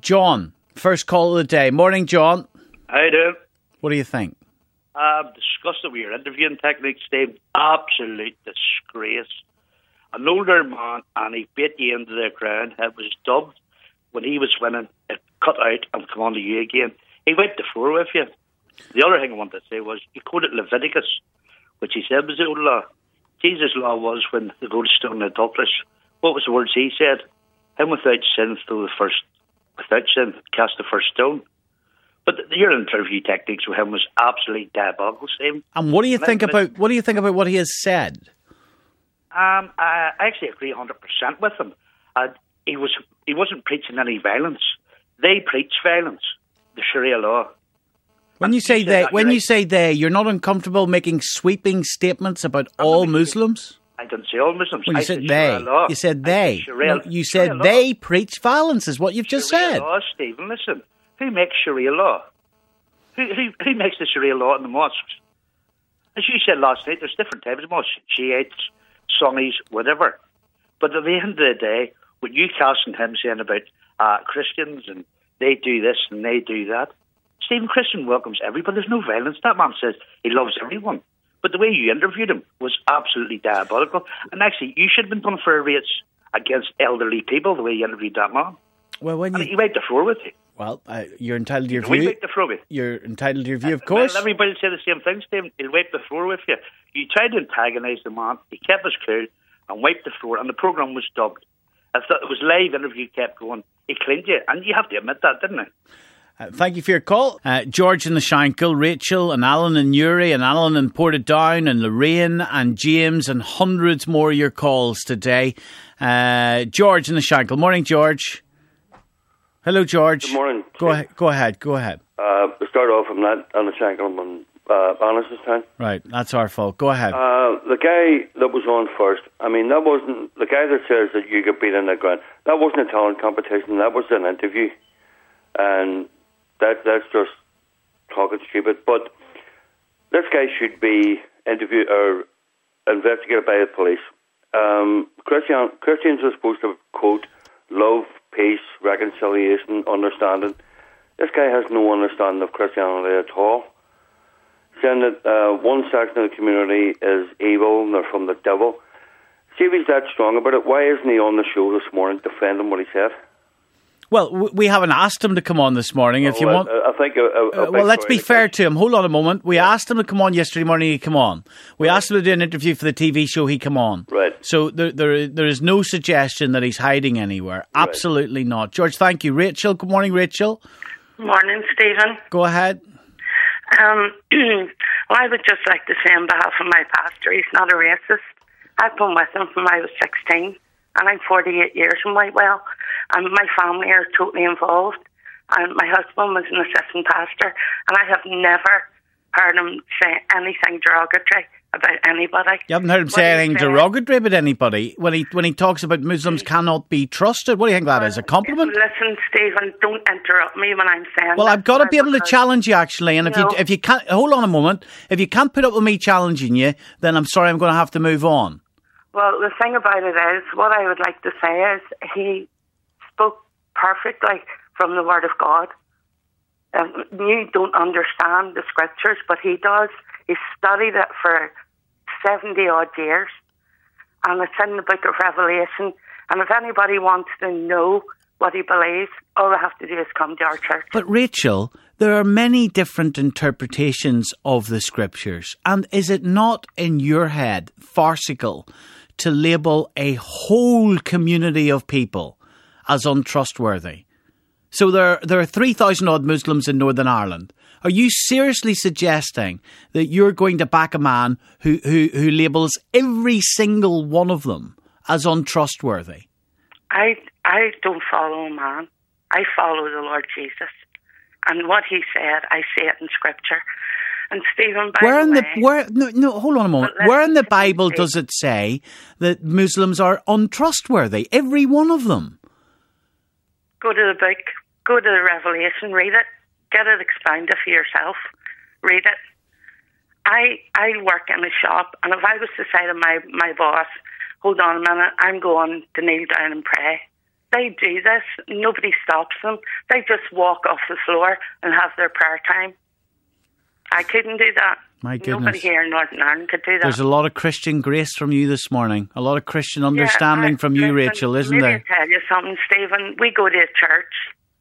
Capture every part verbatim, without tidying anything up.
John, first call of the day. Morning, John. How you doing? What do you think? I'm disgusted with your interviewing techniques, Dave. Absolute disgrace. An older man, and he bit you into the ground. It was dubbed when he was winning. It cut out and come on to you again. He wiped the floor with you. The other thing I wanted to say was, he quoted Leviticus, which he said was the old law. Jesus' law was when the gold stone adulteress. What was the words he said? Him without sin throw the first, without sin, cast the first stone. But your interview techniques with him was absolutely diabolical, Stephen. And what do you and think about what do you think about what he has said? Um, I actually agree one hundred percent with him. Uh, he was he wasn't preaching any violence. They preach violence, the Sharia law. When you say they, when you say they, you're not uncomfortable making sweeping statements about all Muslims? I didn't say all Muslims. Well, you I said said they. Law. You said they. No, you said they preach violence, is what you've just Sharia said. Law, Stephen, listen. Who makes Sharia law? Who, who, who makes the Sharia law in the mosques? As you said last night, there's different types of mosques. Shiites, Sunnis, whatever. But at the end of the day, what you casting him saying about uh, Christians and they do this and they do that, Stephen, Christian welcomes everybody. There's no violence. That man says he loves everyone. But the way you interviewed him was absolutely diabolical. And actually, you should have been done for a race against elderly people, the way you interviewed that man. Well, when you... I mean, he wiped the floor with you. Well, uh, you're entitled to your He'll view. wipe the floor with you. You're entitled to your view, of Uh, course. Well, everybody say the same thing, Stephen. He'll wipe the floor with you. You tried to antagonise the man. He kept his cool and wiped the floor, and the programme was dubbed. I thought it was live interview kept going. He cleaned you, and you have to admit that, didn't he? Uh, thank you for your call. Uh, George in the Shankill, Rachel and Alan in Newry and Alan in Portadown and Lorraine and James and hundreds more of your calls today. Uh, George in the Shankill. Morning, George. Hello, George. Good morning. Go ahead. Go ahead. Go ahead. Uh, to start off, I'm not on the Shankill, I'm on uh, honest this time. Right, that's our fault. Go ahead. Uh, the guy that was on first, I mean, that wasn't, the guy that says that you get beat in the ground, that wasn't a talent competition, that was an interview. And that that's just talking stupid. But this guy should be interviewed or investigated by the police. Um, Christian, Christians are supposed to, quote, love, peace, reconciliation, understanding. This guy has no understanding of Christianity at all. Saying that uh, one section of the community is evil and they're from the devil. See if he's that strong about it. Why isn't he on the show this morning defending what he said? Well, we haven't asked him to come on this morning. If oh, you well, want, I think. A, a, uh, well, let's be fair to him. Hold on a moment. We asked him to come on yesterday morning. He came on. We asked him to do an interview for the T V show. He came on. Right. So there, there, there is no suggestion that he's hiding anywhere. Right. Absolutely not. George, thank you. Rachel. Good morning, Rachel. Morning, Stephen. Go ahead. Um, well, I would just like to say on behalf of my pastor, he's not a racist. I've been with him from I was sixteen. And I'm forty-eight years from Whitewell, and my family are totally involved. And my husband was an assistant pastor, and I have never heard him say anything derogatory about anybody. You haven't heard him say anything derogatory about anybody when he when he talks about Muslims cannot be trusted. What do you think that is? A compliment? Listen, Stephen, don't interrupt me when I'm saying. Well, I've got to be able to challenge you, actually. And if no. you if you can't, hold on a moment. If you can't put up with me challenging you, then I'm sorry, I'm going to have to move on. Well, the thing about it is, what I would like to say is, he spoke perfectly from the Word of God. Um, you don't understand the Scriptures, but he does. He studied it for seventy odd years, and it's in the book of Revelation. And if anybody wants to know what he believes, all they have to do is come to our church. But Rachel, there are many different interpretations of the Scriptures, and is it not in your head farcical to label a whole community of people as untrustworthy? So there, there are three thousand odd Muslims in Northern Ireland. Are you seriously suggesting that you're going to back a man who, who, who labels every single one of them as untrustworthy? I, I don't follow a man. I follow the Lord Jesus. And what he said, I say it in Scripture. And Stephen, by where in the the way, where no no hold on a moment. Where in the Bible does it say that Muslims are untrustworthy? Every one of them. Go to the book. Go to the Revelation. Read it. Get it expounded for yourself. Read it. I I work in a shop, and if I was to say to my my boss, "Hold on a minute, I'm going to kneel down and pray," They do this. Nobody stops them. They just walk off the floor and have their prayer time. I couldn't do that. My goodness. Nobody here in Northern Ireland could do that. There's a lot of Christian grace from you this morning. A lot of Christian understanding yeah, I, from you, listen, Rachel, isn't let there? me tell you something, Stephen. We go to a church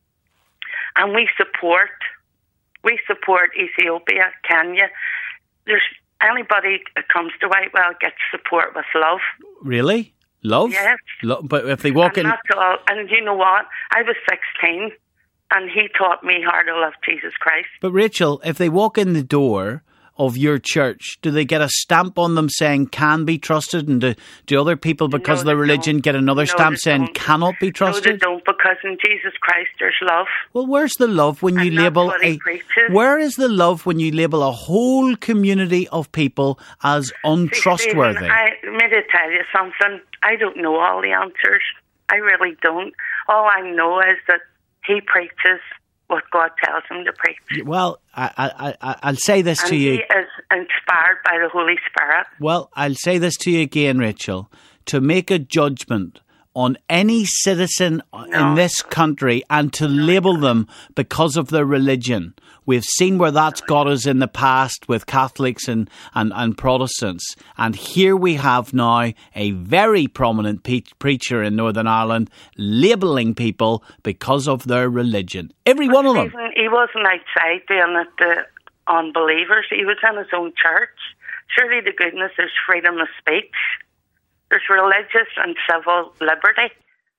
and we support, we support Ethiopia, Kenya. There's anybody that comes to Whitewell gets support with love. Really? Love? Yes. Lo- but if they walk and in... That's all. And you know what? I was sixteen and he taught me how to love Jesus Christ. But Rachel, if they walk in the door of your church, do they get a stamp on them saying can be trusted? And do, do other people, because no, of their religion, don't. get another no, stamp saying don't. cannot be trusted? No, they don't, because in Jesus Christ there's love. Well, where's the love when you and label that's what he a... preaches. Where is the love when you label a whole community of people as untrustworthy? Stephen, I, may I tell you something? I don't know all the answers. I really don't. All I know is that he preaches what God tells him to preach. Well, I, I, I, I'll say this and to you. he is inspired by the Holy Spirit. Well, I'll say this to you again, Rachel. To make a judgment on any citizen No. in this country and to label them because of their religion. We've seen where that's got us in the past with Catholics and, and, and Protestants. And here we have now a very prominent pe- preacher in Northern Ireland labelling people because of their religion. Every But one of them. Stephen, he wasn't outside doing it to unbelievers. He was in his own church. Surely to goodness there's freedom of speech. There's religious and civil liberty.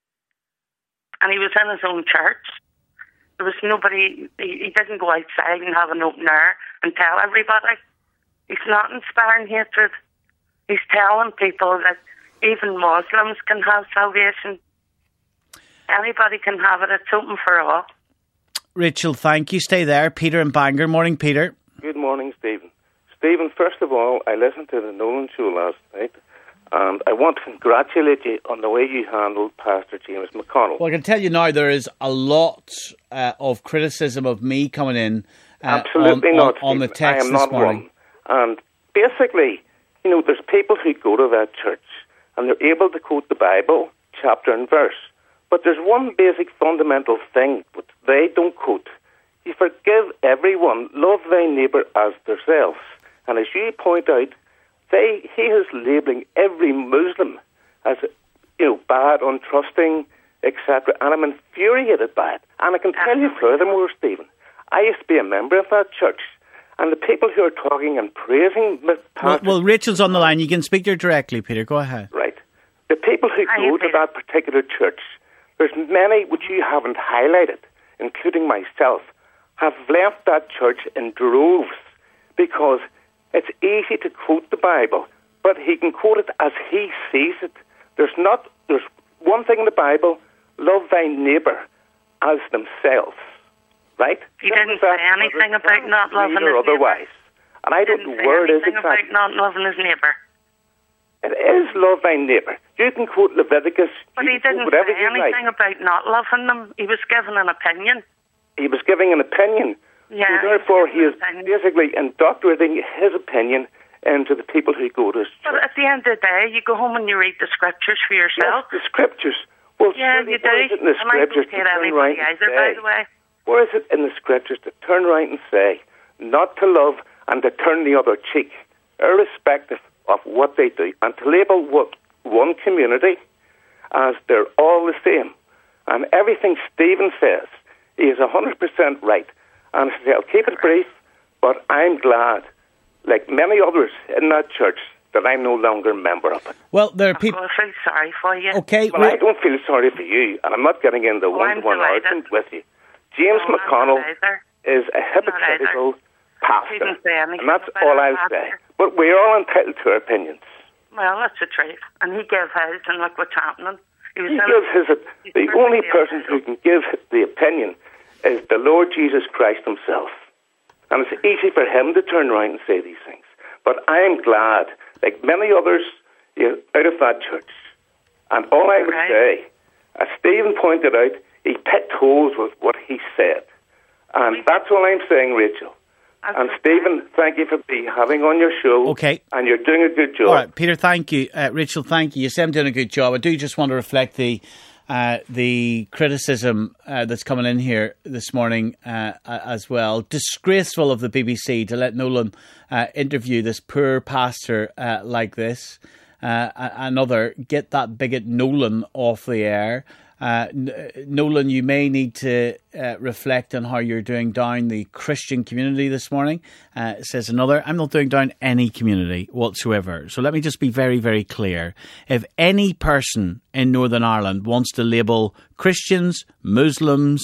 And he was in his own church. There was nobody, he, he didn't go outside and have an open air and tell everybody. He's not inspiring hatred. He's telling people that even Muslims can have salvation. Anybody can have it. It's open for all. Rachel, thank you. Stay there. Peter in Bangor. Morning, Peter. Good morning, Stephen. Stephen, first of all, I listened to the Nolan show last night, and I want to congratulate you on the way you handled Pastor James McConnell. Well, I can tell you now there is a lot uh, of criticism of me coming in uh, Absolutely on, not, on, on the Stephen. text I am this not morning. one. And basically, you know, there's people who go to that church and they're able to quote the Bible, chapter and verse. But there's one basic fundamental thing that they don't quote. You forgive everyone, love thy neighbour as themselves. And as you point out, They, he is labelling every Muslim as, you know, bad, untrusting, et cetera. And I'm infuriated by it. And I can tell you furthermore, Stephen, I used to be a member of that church. And the people who are talking and praising Well, Pastor... well, Rachel's on the line. You can speak to her directly, Peter. Go ahead. Right. The people who go to that particular church, there's many which you haven't highlighted, including myself, have left that church in droves because... it's easy to quote the Bible, but he can quote it as he sees it. There's not. There's one thing in the Bible: love thy neighbour as themselves. Right? He didn't say anything about not loving his otherwise. neighbour. And I don't know where it is exactly. exactly. About not loving his neighbour. It is love thy neighbour. You can quote Leviticus. But he didn't say anything like. about not loving them. He was giving an opinion. He was giving an opinion. Yeah, so therefore, he is opinion. basically indoctrinating his opinion into the people who go to his church. But at the end of the day, you go home and you read the scriptures for yourself. Yes, the scriptures. Well, yeah, surely you do. where is it in the And I don't scriptures to hate turn anybody right and either, say, by the way. where is it in the scriptures to turn right and say, not to love and to turn the other cheek, irrespective of what they do, and to label what one community as they're all the same. And everything Stephen says, he is one hundred percent right. And I'll keep it brief, but I'm glad, like many others in that church, that I'm no longer a member of it. Well, there are people... I feel sorry for you. Okay, Well, I don't feel sorry for you, and I'm not getting into Oh, I'm one-to-one delighted. argument with you. James No, I'm McConnell not either. is a Not hypocritical He pastor, didn't say anything and that's about all it, I'll pastor. say. But we're all entitled to our opinions. Well, that's the truth. And he gave his, and look what's happening. He was He in gives a- his, he's the only perfectly person who can give the opinion is the Lord Jesus Christ himself. And it's easy for him to turn around and say these things. But I am glad, like many others, you know, out of that church. And all I would Right. say, as Stephen pointed out, he picked holes with what he said. And We- that's all I'm saying, Rachel. That's And okay. Stephen, thank you for be having on your show. Okay. And you're doing a good job. All right, Peter, thank you. Uh, Rachel, thank you. You say I'm doing a good job. I do just want to reflect the uh, the criticism uh, that's coming in here this morning uh, as well. Disgraceful of the B B C to let Nolan uh, interview this poor pastor uh, like this. Uh, another, get that bigot Nolan off the air. Uh, Nolan, you may need to uh, reflect on how you're doing down the Christian community this morning. Uh, says another, I'm not doing down any community whatsoever. So let me just be very, very clear. If any person in Northern Ireland wants to label Christians, Muslims,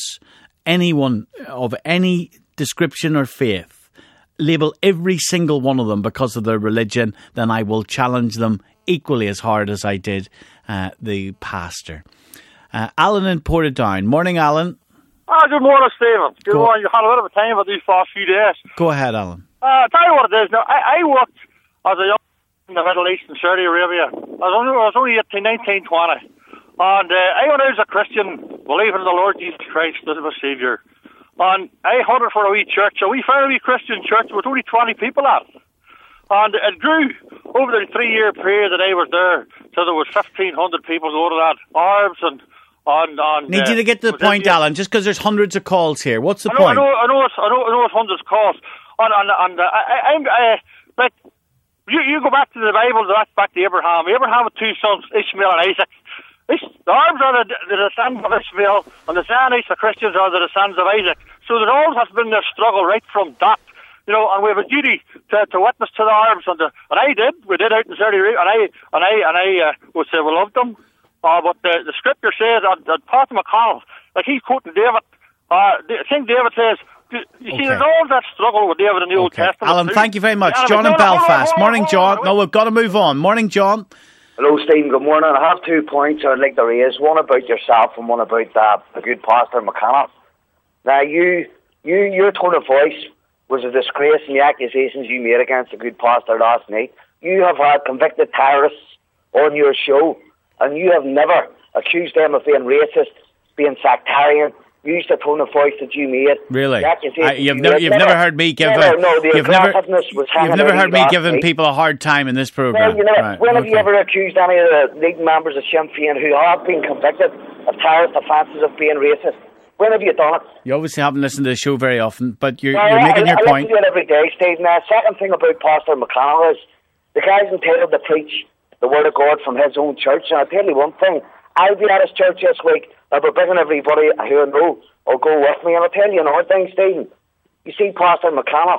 anyone of any description or faith, label every single one of them because of their religion, then I will challenge them equally as hard as I did uh, the pastor. Uh, Alan in Portadown. Morning, Alan. Ah, good morning, Stephen. Good morning. You had a bit of a time for these past few days. Go ahead, Alan. Uh, I'll tell you what it is. Now, I, I worked as a young in the Middle East in Saudi Arabia. I was only, I was only eighteen, nineteen, twenty. And uh, I went out as a Christian, believing in the Lord Jesus Christ as my Saviour. And I hunted for a wee church, a wee fairly Christian church with only twenty people at it. And it grew over the three-year period that I was there, so there was fifteen hundred people going to that. Arms and... On, on, Need uh, you to get to the point, Alan, just because there's hundreds of calls here. What's the I know, point? I know, I know, it's, I know, I know it's hundreds of calls. And, and, and uh, I, I'm, uh, like, you, you go back to the Bible, that's back to Abraham. Abraham had two sons, Ishmael and Isaac. This, the Arabs are the, the descendants of Ishmael, and the Zionites, the Christians, are the descendants of Isaac. So there always has been this struggle right from that. You know, and we have a duty to, to witness to the Arabs, and, the, and I did. We did out in Saudi Arabia, and I, and I, and I uh, would say we loved them. Uh, but the, the scripture says that, that Pastor McConnell, like he's quoting David, uh, King David says, you see, okay. There's all that struggle with David in the okay. Old Testament. Alan, thank you very much. Yeah, John in Belfast. Hold on, Morning, John. No, we've got to move on. Morning, John. Hello, Stephen. Good morning. I have two points I'd like to raise. One about yourself and one about uh, the good Pastor McConnell. Now, you, you, your tone of voice was a disgrace in the accusations you made against the good pastor last night. You have had convicted terrorists on your show, and you have never accused them of being racist, being sectarian, used the tone of voice that you made. Really? I, you've you never, you've never, never heard me give never, a, no, the you've never, was you've never heard me giving night. people a hard time in this programme. Well, you know, right, when okay. have you ever accused any of the leading members of Sinn Féin who have been convicted of terrorist offences of being racist? When have you done it? You obviously haven't listened to the show very often, but you're, well, you're I, making I, your I point. I listen to it every day, Steve. Now, second thing about Pastor McConnell is the guy's entitled to preach the word of God from his own church. And I'll tell you one thing, I'll be at his church this week. I'll be bringing everybody who I know will go with me. And I'll tell you another thing, Stephen. You see Pastor McConnell.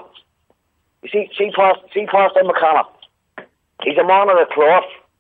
You see, see, Pastor, see Pastor McConnell. He's a man of the cloth,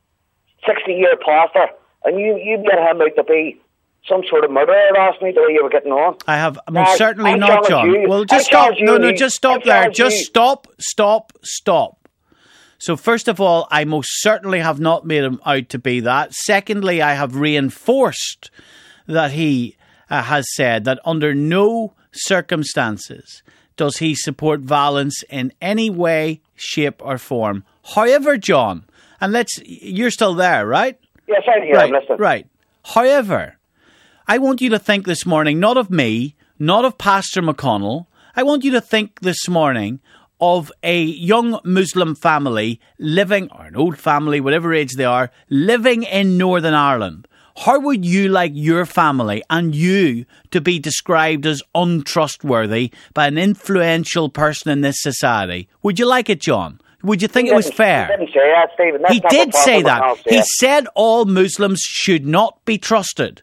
sixty-year pastor. And you, you get him out to be some sort of murderer last night, the way you were getting on. I have most uh, certainly I not, John. You. Well, just I stop. No, no, just stop I there. Just you. stop, stop, stop. So first of all, I most certainly have not made him out to be that. Secondly, I have reinforced that he uh, has said that under no circumstances does he support violence in any way, shape or form. However, John, and let's, you're still there, right? Yes, I'm here. Right, I'm listening. Right. However, I want you to think this morning, not of me, not of Pastor McConnell. I want you to think this morning of a young Muslim family living, or an old family, whatever age they are, living in Northern Ireland. How would you like your family and you to be described as untrustworthy by an influential person in this society? Would you like it, John? Would you think it was fair? He didn't say that, Stephen. That's he not did say that. He said. said all Muslims should not be trusted.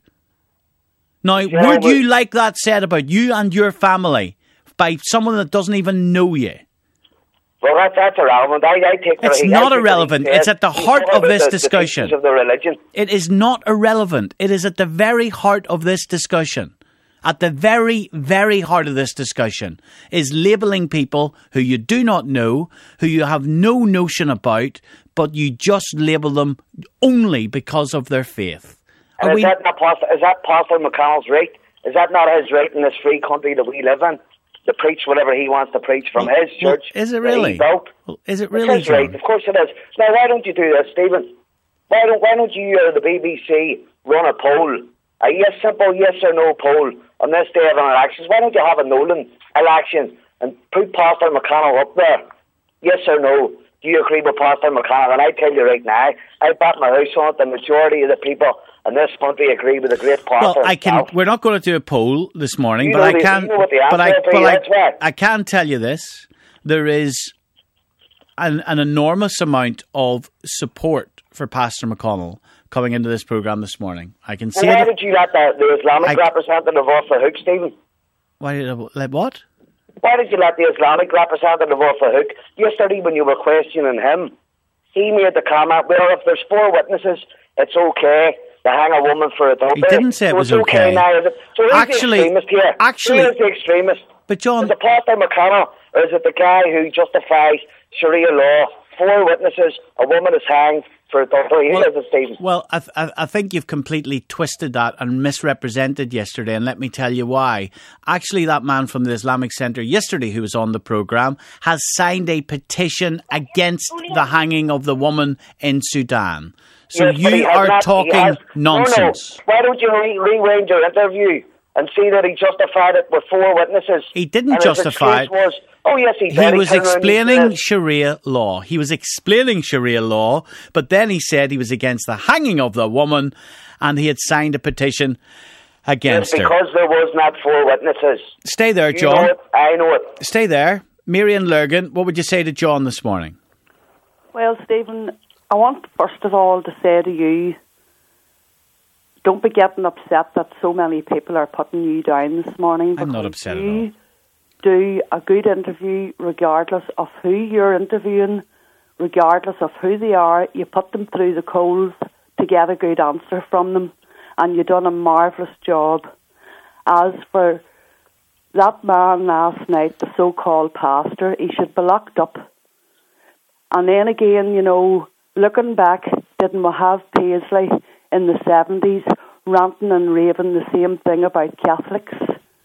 Now, Yeah, would but- you like that said about you and your family by someone that doesn't even know you? Well, that, that's irrelevant. I, I take It's I not take irrelevant. It's It's at the heart of this the, discussion. The of the religion. It is not irrelevant. It is at the very heart of this discussion. At the very, very heart of this discussion is labelling people who you do not know, who you have no notion about, but you just label them only because of their faith. And Are is, we, that not Pastor, is that Pastor McConnell's right? Is that not his right in this free country that we live in? To preach whatever he wants to preach from well, his church. Well, is it that really? he built. Well, is it It's really, his right. John? Of course it is. Now, why don't you do this, Stephen? Why don't, why don't you or the B B C run a poll, a yes, simple yes or no poll on this day of an election? Why don't you have a Nolan election and put Pastor McConnell up there? Yes or no? Do you agree with Pastor McConnell? And I tell you right now, I bet my house on it, the majority of the people in this country agree with the great pastor Well, I can. himself? We're not going to do a poll this morning, You but know I the- can. you know what the but I, answer but is, I, that's right. I can tell you this: there is an, an enormous amount of support for Pastor McConnell coming into this programme this morning. I can see Well, why it. did you let the, the Islamic I- representative off the hook, Stephen? Why did I, like what? Why did you let the Islamic representative off the hook? Yesterday, when you were questioning him, he made the comment, well, if there's four witnesses, it's okay to hang a woman for adultery. He didn't say it so was it's okay. okay. Now, is it? So who's Actually- the extremist here? actually- Who is the extremist? But John, Is it Pastor McConnell, or is it the guy who justifies Sharia law? Four witnesses, a woman is hanged for adultery. Who Well- is it, Stephen? Well, I, th- I I think you've completely twisted that and misrepresented yesterday, and let me tell you why. Actually, that man from the Islamic Centre yesterday who was on the programme has signed a petition against the hanging of the woman in Sudan. So Yes, but he you has are not- he talking has- nonsense. No, no. Why don't you re- rewind your interview and see that he justified it with four witnesses? He didn't And his justify excuse was, oh yes, he did. He was turned around and explaining said, Sharia law. He was explaining Sharia law, but then he said he was against the hanging of the woman, and he had signed a petition against It's her. because there was not four witnesses. Stay there, You John. know it, I know it. Stay there. Marian Lurgan, what would you say to John this morning? Well, Stephen, I want first of all to say to you, don't be getting upset that so many people are putting you down this morning. I'm not because upset at you all. do a good interview regardless of who you're interviewing, regardless of who they are. You put them through the coals to get a good answer from them, and you've done a marvellous job. As for that man last night, the so-called pastor, he should be locked up. And then again, you know, looking back, didn't we have Paisley in the seventies ranting and raving the same thing about Catholics?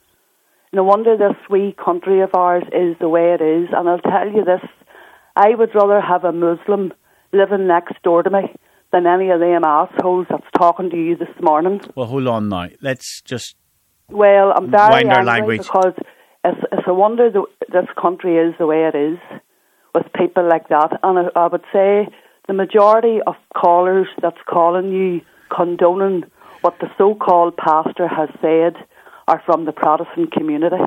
No wonder this wee country of ours is the way it is. And I'll tell you this, I would rather have a Muslim living next door to me than any of them assholes that's talking to you this morning. Well, hold on now. Let's just... Well, I'm very Wind our angry language. because it's, it's a wonder that this country is the way it is with people like that. And I, I would say the majority of callers that's calling you condoning what the so-called pastor has said are from the Protestant community.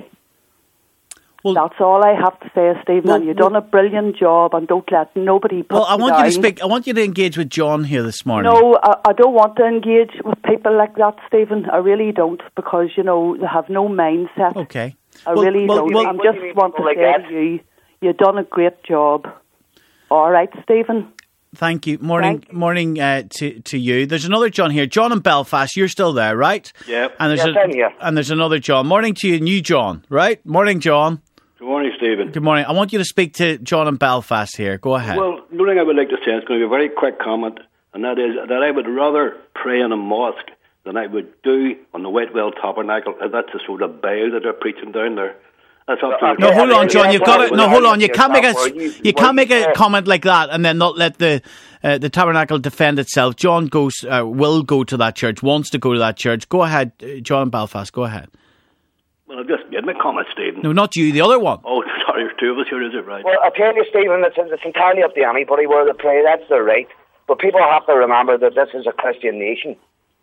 Well, That's all I have to say, Stephen, Well, and you've well- done a brilliant job, and don't let nobody put well, I you want you to down. speak... I want you to engage with John here this morning. No, I, I don't want to engage with people like that, Stephen. I really don't, because, you know, they have no mindset. Okay. I Well, really well, don't. well- I What do you just mean want to people like say that? to you, you've done a great job. All right, Stephen? Thank you. Morning, Thank you. morning uh, to to you. There's another John here. John in Belfast. You're still there, right? Yep. And there's Yes, a, I'm here. and there's another John. Morning to you, new John. Right? Morning, John. Good morning, Stephen. Good morning. I want you to speak to John in Belfast here. Go ahead. Well, the only thing I would like to say is going to be a very quick comment, and that is that I would rather pray in a mosque than I would do on the Whitewell Tabernacle. And that's the sort of Baal that they're preaching down there. That's absolutely no, hold Yeah, on, John. yeah, You've well, got to. well, No, hold on. You well, can't make a. well, you- You well, can't make a yeah. comment like that and then not let the uh, the tabernacle defend itself. John goes, uh, will go to that church. Wants to go to that church. Go ahead, uh, John in Belfast. Go ahead. Well, I've just made my comment, Stephen. No, not you. The other one. Oh, sorry, there's two of us here, is it right? Well, I tell you, Stephen, it's, it's entirely up to anybody where they pray. That's their right. But people have to remember that this is a Christian nation,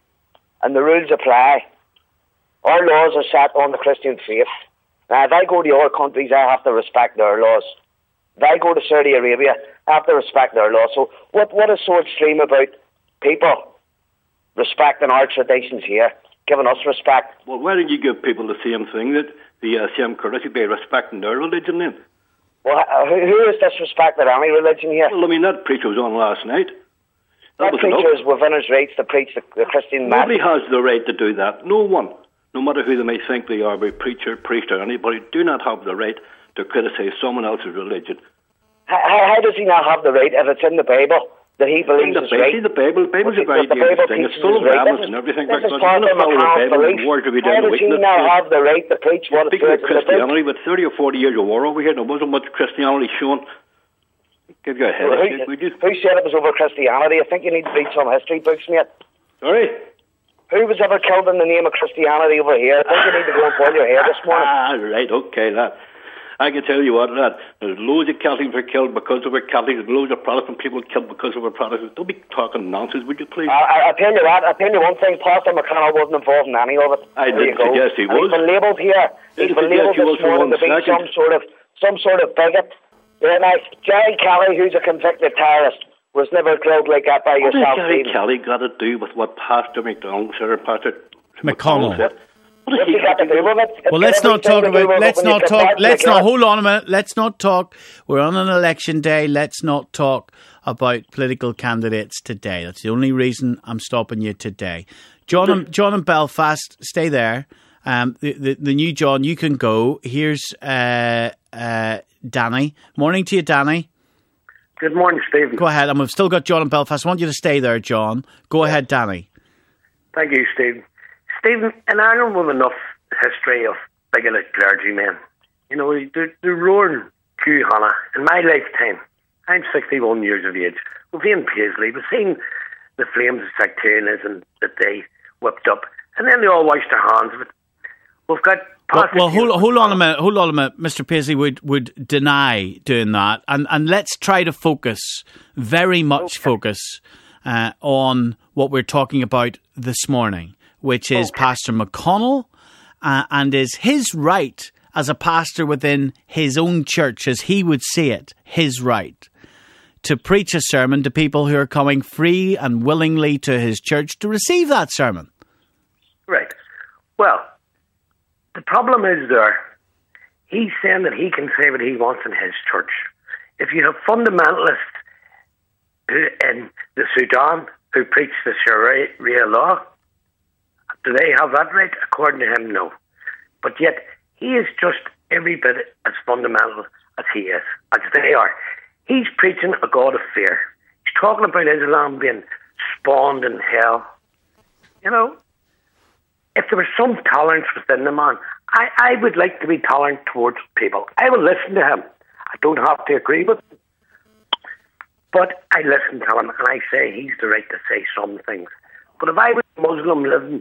and the rules apply. Our laws are set on the Christian faith. Now, if I go to other countries, I have to respect their laws. If I go to Saudi Arabia, I have to respect their laws. So, what what is so extreme about people respecting our traditions here, giving us respect? Well, why don't you give people the same thing, that the uh, same courtesy by respecting their religion then? Well, uh, who, who has disrespected any religion here? Well, I mean, that preacher was on last night. That was preacher enough. is within his rights to preach the, the Christian Nobody message. has the right to do that. No one. No matter who they may think they are, be preacher, priest, or anybody, do not have the right to criticise someone else's religion. How, how how does he not have the right if it's in the Bible that he believes the, is right? See, the Bible, the Bible's a Well, very the dangerous Bible thing. It's teaches full of is right. rabbits This and is- everything. This Because is you part don't of follow the McConnell's Bible, belief. the wars will be How down the does he weakness. now have the right to preach what is Speaking good of in the book? Christianity, with thirty or forty years of war over here, there wasn't much Christianity shown. Give you a Well, headache, who, would you? who said it was over Christianity? I think you need to read some history books, mate. Sorry? Who was ever killed in the name of Christianity over here? I think you need to go and boil your hair this morning. Ah, right, okay, that. I can tell you what, that there's loads of Catholics were killed because they were Catholics, and loads of Protestant people killed because they were Protestants. Don't be talking nonsense, would you please? I, I tell you what, I tell you one thing, Pastor McConnell wasn't involved in any of it. I there didn't suggest he and was. He's been labelled here. He's been labelled this morning to be some sort of some sort of bigot. Yeah, now, Jerry Kelly, who's a convicted terrorist, was never killed like that by what yourself. What has Jerry Kelly got to do with what Pastor McDonald said, or Pastor McConnell said? What's he got to do with it? Well, let's not talk about. Let's not talk. Let's not. Hold on a minute. Let's not talk. We're on an election day. Let's not talk about political candidates today. That's the only reason I'm stopping you today. John, and, John in Belfast, stay there. Um, the, the the new John, you can go. Here's uh, uh, Danny. Morning to you, Danny. Good morning, Stephen. Go ahead. And we've still got John in Belfast. I want you to stay there, John. Go yeah. ahead, Danny. Thank you, Stephen. Stephen, in Ireland we've enough history of bigoted clergymen. You know, they're, they're roaring Q Hannah. In my lifetime, I'm sixty-one years of age. We've seen Paisley, we've seen the flames of sectarianism that they whipped up, and then they all washed their hands of it. We've got... Well, well hold, hold on a minute, hold on a minute. Mister Paisley would, would deny doing that, and, and let's try to focus, very much okay. focus, uh, on what we're talking about this morning, which is okay. Pastor McConnell, uh, and is his right as a pastor within his own church, as he would see it, his right to preach a sermon to people who are coming free and willingly to his church to receive that sermon. Right. Well, the problem is there, he's saying that he can say what he wants in his church. If you have fundamentalists who, in the Sudan who preach the Sharia law, do they have that right? According to him, no. But yet, he is just every bit as fundamental as he is, as they are. He's preaching a God of fear. He's talking about Islam being spawned in hell. You know, if there was some tolerance within the man, I, I would like to be tolerant towards people. I will listen to him. I don't have to agree with him. But I listen to him and I say he's the right to say some things. But if I was a Muslim living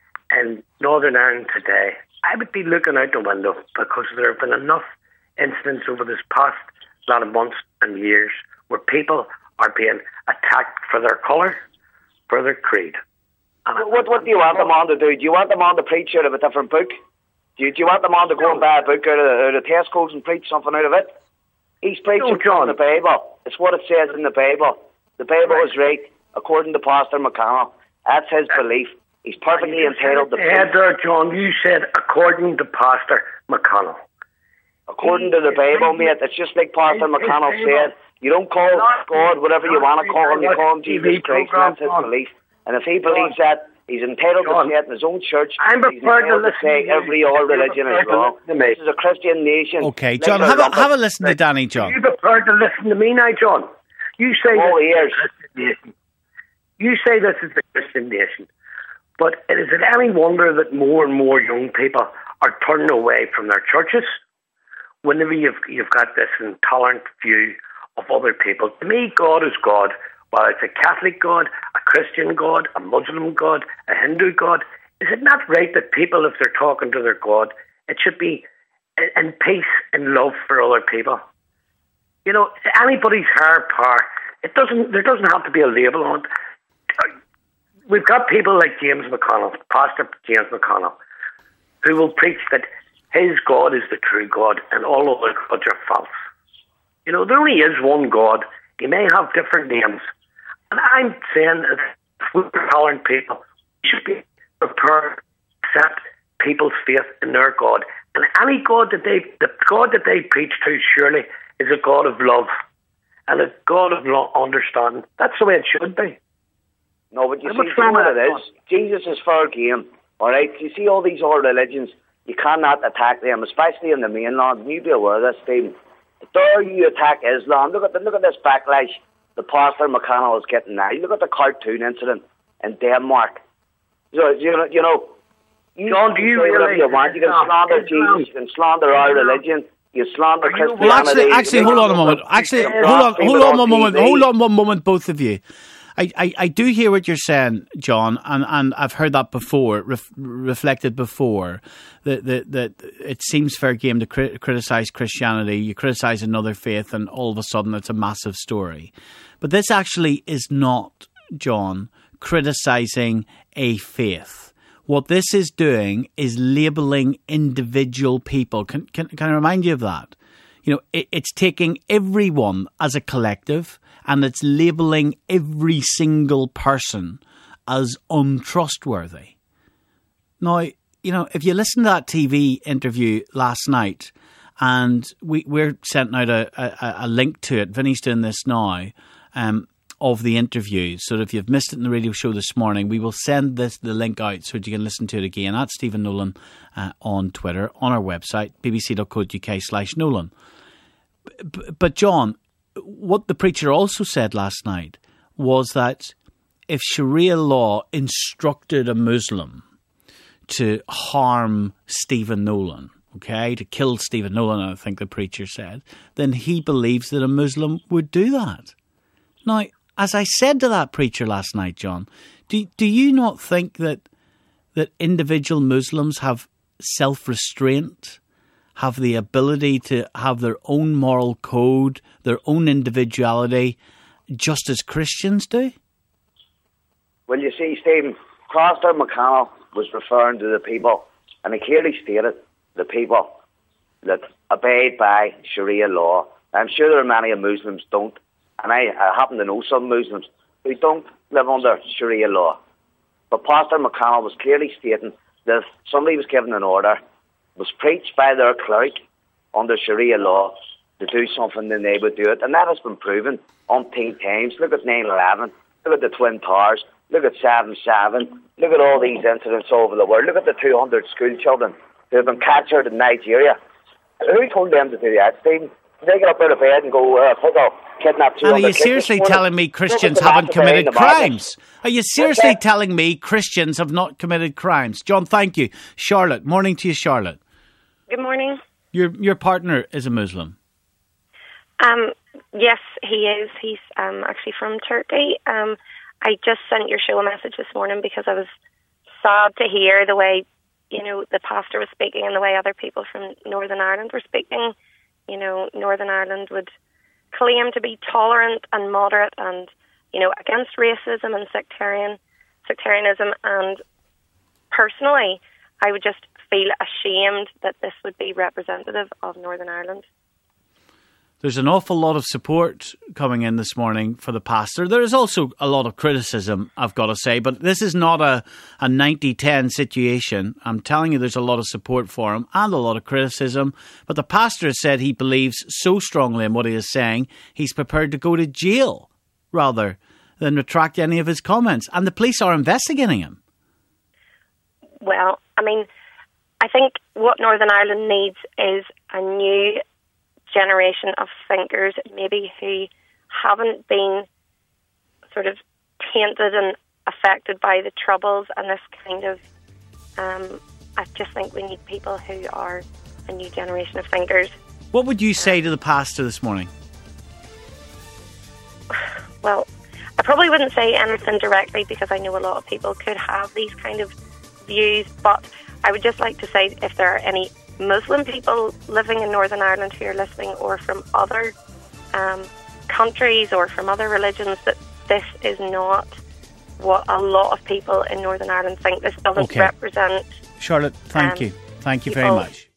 in Northern Ireland today, I would be looking out the window because there have been enough incidents over this past lot of months and years where people are being attacked for their colour, for their creed. And what, what do you want them on to do? Do you want them on to preach out of a different book? Do you, do you want them on to go and buy a book out of, out of Tesco's and preach something out of it? He's preaching no, from the Bible. It's what it says in the Bible. The Bible right. is right, according to Pastor McConnell. That's his uh, belief. He's perfectly entitled to preach. Yeah, there, John, you said according to Pastor McConnell. According he, to the Bible, mate, it's just like Pastor McConnell said. You don't call God whatever you want to call him. You call him Jesus Christ. That's his belief. And if he believes that, he's entitled John, to say it in his own church. I'm prepared to listen to say every other religion is wrong. This is a Christian nation. Okay, John, have a, have a listen to Danny, John. Are you prepared to listen to me now, John? You say all this is the Christian nation. You say this is the Christian nation. But is it any wonder that more and more young people are turning away from their churches? Whenever you've, you've got this intolerant view of other people. To me, God is God. Whether it's a Catholic God, a Christian God, a Muslim God, a Hindu God, is it not right that people, if they're talking to their God, it should be in peace and love for other people? You know, anybody's higher power, it doesn't. There doesn't have to be a label on it. We've got people like James McConnell, Pastor James McConnell, who will preach that his God is the true God and all other gods are false. You know, there only is one God. He may have different names. And I'm saying that if we're tolerant people, we should be prepared to accept people's faith in their God. And any God that they, the God that they preach to, surely is a God of love and a God of lo- understanding. That's the way it should be. No, but you I'm see, you know what it is? Jesus is fair game, all right? You see all these other religions, you cannot attack them, especially in the mainland. And you be aware of this, Stephen. The dare you attack Islam, look at the, look at this backlash the Pastor McConnell is getting now. Look at the cartoon incident in Denmark. So, you know, you know, you John, do you say whatever really you want. You can slander Islam. Jesus, you can slander our religion, you slander Christianity. Well, actually, actually, hold on a moment. Actually, hold on, hold on one moment. Hold on one moment, both of you. I, I, I do hear what you're saying, John, and, and I've heard that before, ref, reflected before, that, that that it seems fair game to crit, criticise Christianity, you criticise another faith, and all of a sudden it's a massive story. But this actually is not, John, criticising a faith. What this is doing is labelling individual people. Can, can, can I remind you of that? You know, it, it's taking everyone as a collective, and it's labelling every single person as untrustworthy. Now, you know, if you listen to that T V interview last night, and we, we're sending out a, a, a link to it, Vinny's doing this now, um, of the interview. So if you've missed it in the radio show this morning, we will send this the link out so that you can listen to it again at Stephen Nolan uh, on Twitter, on our website, bbc.co.uk slash Nolan. But, but John, what the preacher also said last night was that if Sharia law instructed a Muslim to harm Stephen Nolan, okay, to kill Stephen Nolan, I think the preacher said, then he believes that a Muslim would do that. Now, as I said to that preacher last night, John, do do you not think that that individual Muslims have self-restraint, have the ability to have their own moral code, their own individuality, just as Christians do? Well, you see, Stephen, Pastor McConnell was referring to the people, and he clearly stated the people that abide by Sharia law. I'm sure there are many Muslims don't, and I, I happen to know some Muslims who don't live under Sharia law. But Pastor McConnell was clearly stating that if somebody was given an order, was preached by their cleric under Sharia law to do something, then they would do it. And that has been proven umpteen times. Look at nine eleven, look at the Twin Towers, look at seven seven, look at all these incidents all over the world. Look at the two hundred school children who have been captured in Nigeria. Who told them to do that, Stephen? They get up out of bed and go, uh, fuck off, kidnap two hundred And are you seriously telling me Christians haven't committed crimes? Are you seriously telling me Christians have not committed crimes? John, thank you. Charlotte, morning to you, Charlotte. Good morning. Your your partner is a Muslim. Um, yes, he is. He's um, actually from Turkey. Um, I just sent your show a message this morning because I was sad to hear the way, you know, the pastor was speaking and the way other people from Northern Ireland were speaking. You know, Northern Ireland would claim to be tolerant and moderate and, you know, against racism and sectarian sectarianism. And personally, I would just feel ashamed that this would be representative of Northern Ireland. There's an awful lot of support coming in this morning for the pastor. There is also a lot of criticism, I've got to say, but this is not a, a ninety ten situation. I'm telling you, there's a lot of support for him and a lot of criticism. But the pastor has said he believes so strongly in what he is saying, he's prepared to go to jail rather than retract any of his comments. And the police are investigating him. Well, I mean, I think what Northern Ireland needs is a new generation of thinkers, maybe who haven't been sort of tainted and affected by the Troubles and this kind of um, I just think we need people who are a new generation of thinkers. What would you say to the pastor this morning? Well, I probably wouldn't say anything directly because I know a lot of people could have these kind of views, but I would just like to say if there are any Muslim people living in Northern Ireland who are listening, or from other um, countries or from other religions, that this is not what a lot of people in Northern Ireland think. This doesn't okay. represent... Charlotte, thank um, you. Thank you people. very much.